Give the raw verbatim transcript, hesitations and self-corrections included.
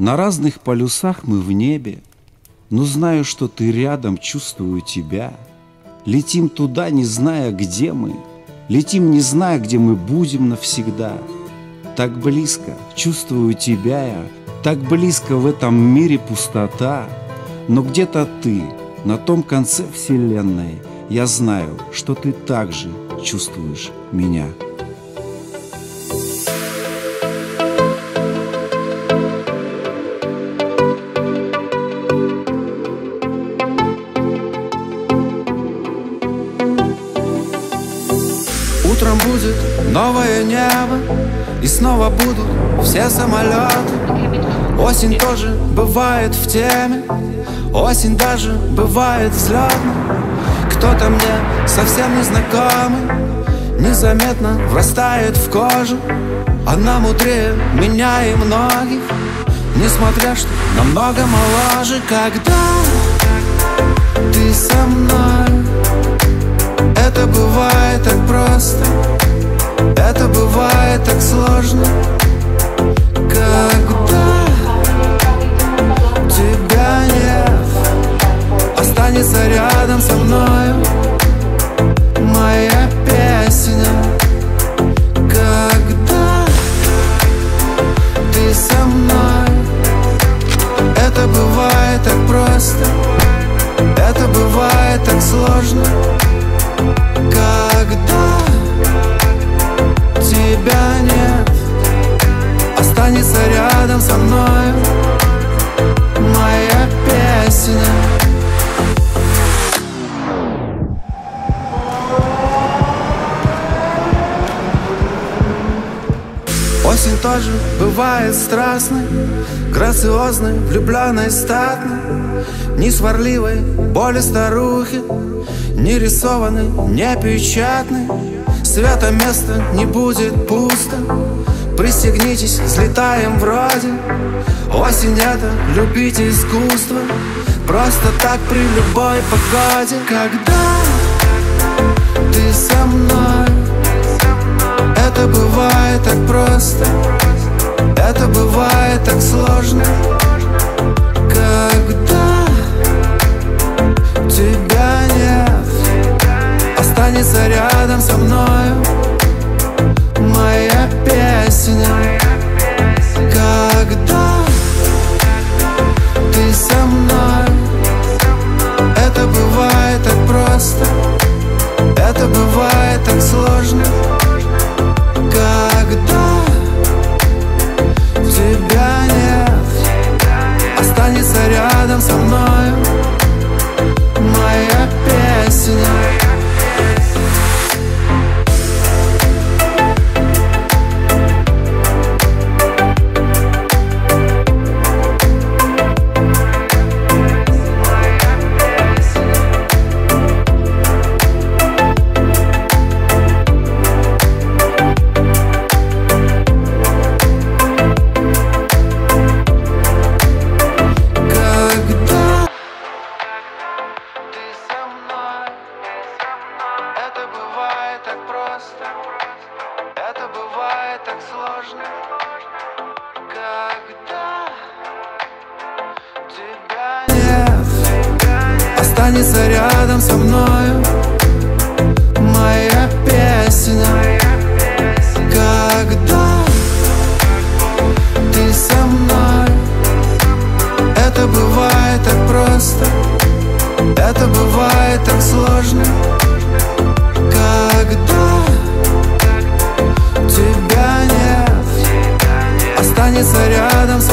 На разных полюсах мы в небе, но знаю, что ты рядом, чувствую тебя. Летим туда, не зная, где мы, летим, не зная, где мы будем навсегда. Так близко, чувствую тебя я, так близко в этом мире пустота. Но где-то ты, на том конце вселенной, я знаю, что ты также чувствуешь меня. Утром будет новое небо, и снова будут все самолеты. Осень тоже бывает в теме, осень даже бывает взлетной. Кто-то мне совсем незнакомый незаметно врастает в кожу. Она мудрее меня и многих, несмотря что намного моложе. Когда ты со мной, это бывает так просто, это бывает так сложно. Когда тебя нет, останется рядом со мною моя песня. Когда ты со мной, это бывает так просто, это бывает так сложно. Когда тебя нет, останется рядом со мною моя песня. Осень тоже бывает страстной, грациозной, влюбленной, статной, не сварливой боли старухи, не рисованной, не печатной. Свято место не будет пусто, пристегнитесь, взлетаем вроде. Осень — это любить искусство, просто так при любой погоде. Когда ты со мной, это бывает так просто, это бывает так сложно. Когда тебя нет, останется рядом со мною моя песня. Когда ты со мной, это бывает так просто, это бывает так сложно. Когда тебя нет, останется рядом со мною моя песня. Это бывает так сложно. Когда тебя нет, останется рядом со мною моя песня. Когда ты со мной, это бывает так просто, это бывает так сложно. Когда тебя нет, останется рядом со